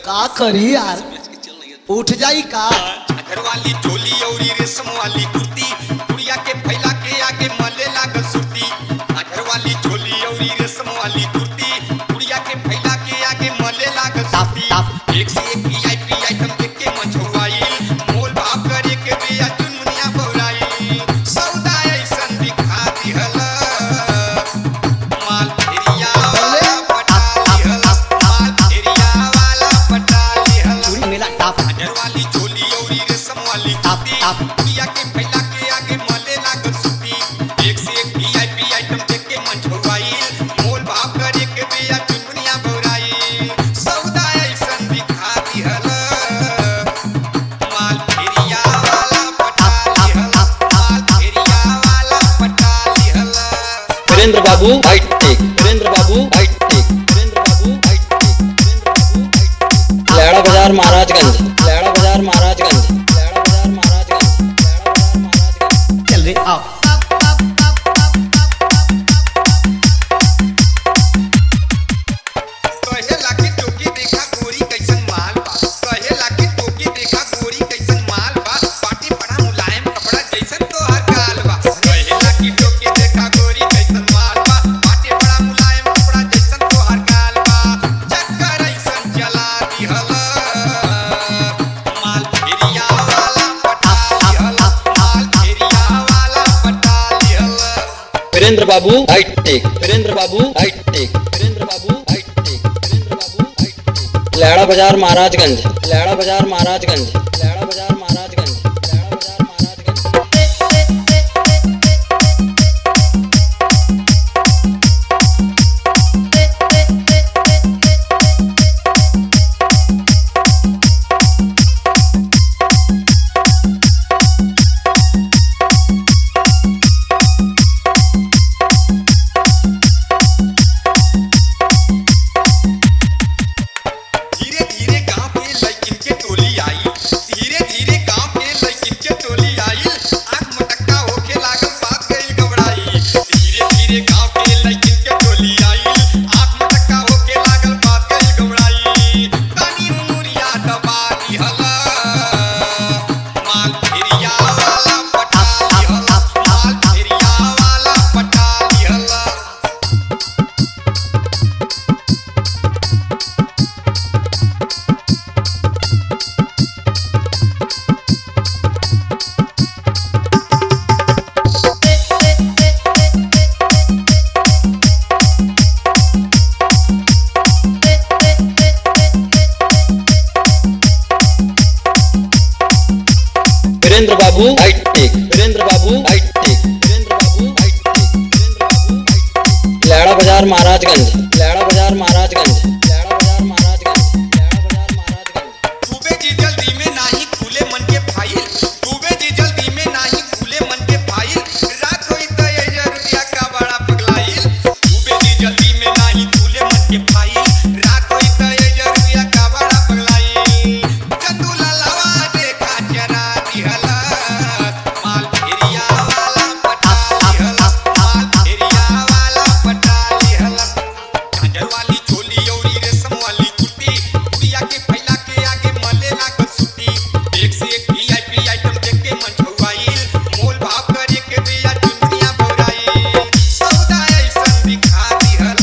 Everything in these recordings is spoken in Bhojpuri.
का करी यार उठ जाई का घर वाली चोली औरी रेशम वाली कुर्ती कुड़िया के फैला के आगे मले लागल सुरती। घर वाली चोली औरी रेशम वाली कुर्ती कुड़िया के फैला के आगे मले लागल सुरती। एक से एक वीआईपी आइटम देख के मन छुआई मोल भाव करे के बिया दुनिया बौराई। सौदा ऐसन दिखा दिहल माल फेरिया वाला पटा लिहल माल फेरिया वाला पटा लिहल। मेला टाप घर वाली चोली औरी रेशम वाली कुर्ती कुड़िया के फैला के आगे मले लागल सुरती। एक से एक वीआईपी आइटम देख के मन छुआई मोल भाव करे के बिया दुनिया बौराई। सौदा ऐसन दिखा दिहल माल फेरिया वाला पटा लिहल माल फेरिया वाला पटा लिहल। वीरेंद्र बाबू हाईटेक वीरेंद्र बाबू हाईटेक वीरेंद्र बाबू हाईटेक वीरेंद्र बाबू हाईटेक लैड़ा बाजार महाराजगंज लैड़ा बाजार महाराजगंज लैड़ा बाजार महाराजगंज लैड़ा बाजार महाराजगंज। चल रे आओ कहेला कि टोकी देखा गोरी कैसन माल बा कहेला कि टोकी देखा गोरी कैसन माल बा पाटी बड़ा मुलायम कपड़ा जैसन तोहर गाल बा। कहेला कि टोकी देखा गोरी कैसन माल बा पाटी बड़ा मुलायम कपड़ा जैसन तोहर गाल बा। चक्कर ऐसन चला दिहल माल फेरिया वाला पटा लिहल माल फेरिया वाला पटा लिहल। वीरेंद्र बाबू हाईटेक वीरेंद्र बाबू हाईटेक वीरेंद्र बाबू हाईटेक वीरेंद्र बाबू हाईटेक लैड़ा बाजार महाराजगंज लैड़ा बाजार महाराजगंज लैड़ा बाजार महाराजगंज लैड़ा बाजार महाराजगंज। धीरे धीरे गांव के लड़किन के टोली आई धीरे धीरे गांव के लड़किन के टोली आई। आंख मटक्का होके लागल बात गई घबराई। धीरे धीरे गांव के लड़किन के टोली आई आंख मटक्का होके लागल बात गई घबराई। तानी मुरिया दबा दिहल माल फेरिया वाला पटा लिहल माल फेरिया वाला पटा लिहल। वीरेंद्र बाबू हाईटेक वीरेंद्र बाबू हाईटेक वीरेंद्र बाबू हाईटेक वीरेंद्र बाबू हाईटेक लैड़ा बाजार महाराजगंज लैड़ा बाजार महाराजगंज लैड़ा बाजार महाराजगंज लैड़ा बाजार महाराजगंज। डूबे जी जल्दी में नाही खुले मन के फाइल डूबे जी जल्दी में नाही खुले मन के फाइल। रात होई त ये रुपया का बड़ा पगलाइल। डूबे जी जल्दी में नाही खुले मन के फाइल रात होई त ये रुपया का बड़ा पगलाइल। जतू ललवा देखा चरा दिहल माल फेरिया वाला पटा लिहल माल फेरिया वाला पटा लिहल। झांझर वाली चोली औरी रेशम वाली कुर्ती कुड़िया के फैला के आगे मले लागल सुरती। एक से एक वीआईपी आइटम देख के मन छुआई मोल भाव करे के बिया दुनिया बौराई। सौदा ऐसन दिखा दिहल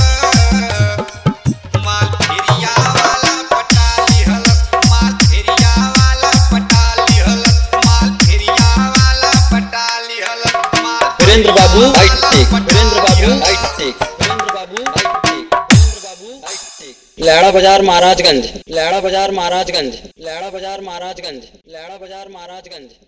माल फेरिया वाला पटा लिहल माल फेरिया वाला पटा लिहल माल फेरिया वाला पटा लिहल। वीरेंद्र बाबू हाईटेक वीरेंद्र बाबू हाईटेक वीरेंद्र बाबू हाईटेक वीरेंद्र बाबू हाईटेक लैड़ा बाजार महाराजगंज लैड़ा बाजार महाराजगंज लैड़ा बाजार महाराजगंज लैड़ा बाजार महाराजगंज।